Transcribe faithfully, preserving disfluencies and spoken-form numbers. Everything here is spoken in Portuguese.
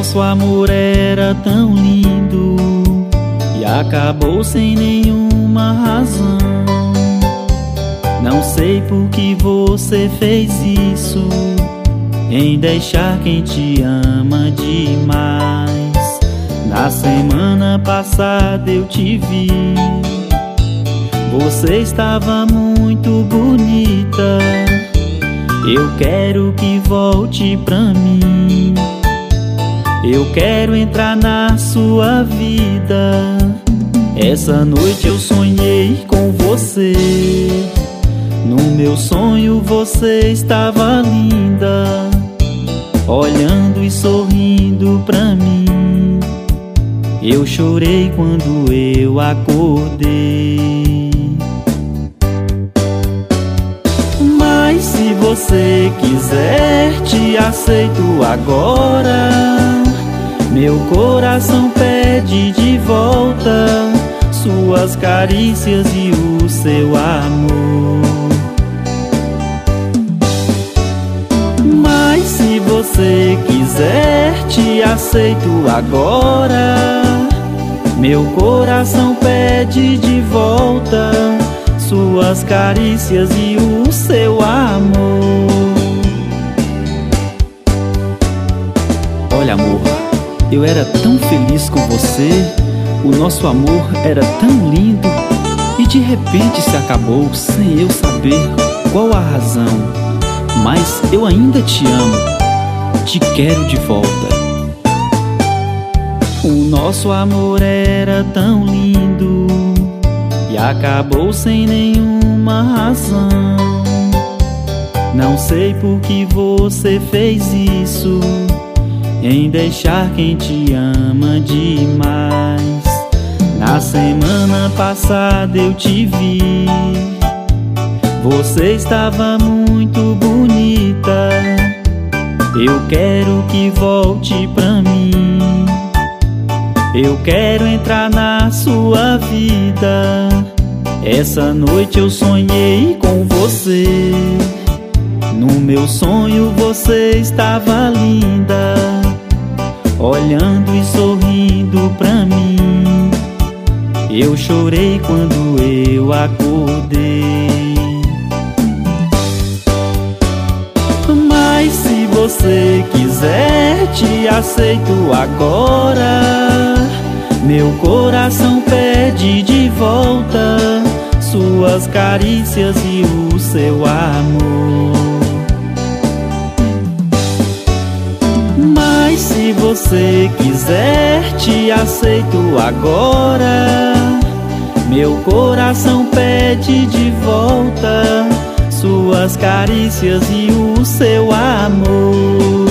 nosso amor era tão lindo e acabou sem nenhuma razão. Não sei por que você fez isso, em deixar quem te ama demais. Na semana passada eu te vi, você estava muito bonita. Eu quero que volte pra mim, eu quero entrar na sua vida. Essa noite eu sonhei com você, no meu sonho você estava linda, olhando e sorrindo pra mim. Eu chorei quando eu acordei. Mas se você quiser, te aceito agora. Meu coração pede de volta suas carícias e o seu amor. Mas se você quiser, te aceito agora. Meu coração pede de volta suas carícias e o seu amor. Olha, amor, eu era tão feliz com você, o nosso amor era tão lindo, e de repente se acabou sem eu saber qual a razão. Mas eu ainda te amo, te quero de volta. O nosso amor era tão lindo e acabou sem nenhuma razão. Não sei por que você fez isso, em deixar quem te ama demais. Na semana passada eu te vi, você estava muito bonita. Eu quero que volte pra mim, eu quero entrar na sua vida. Essa noite eu sonhei com você, no meu sonho você estava linda, olhando e sorrindo pra mim. Eu chorei quando eu acordei. Mas se você quiser, te aceito agora. Meu coração pede de volta suas carícias e o seu amor. Mas se você quiser, te aceito agora. Meu coração pede de volta suas carícias e o seu amor.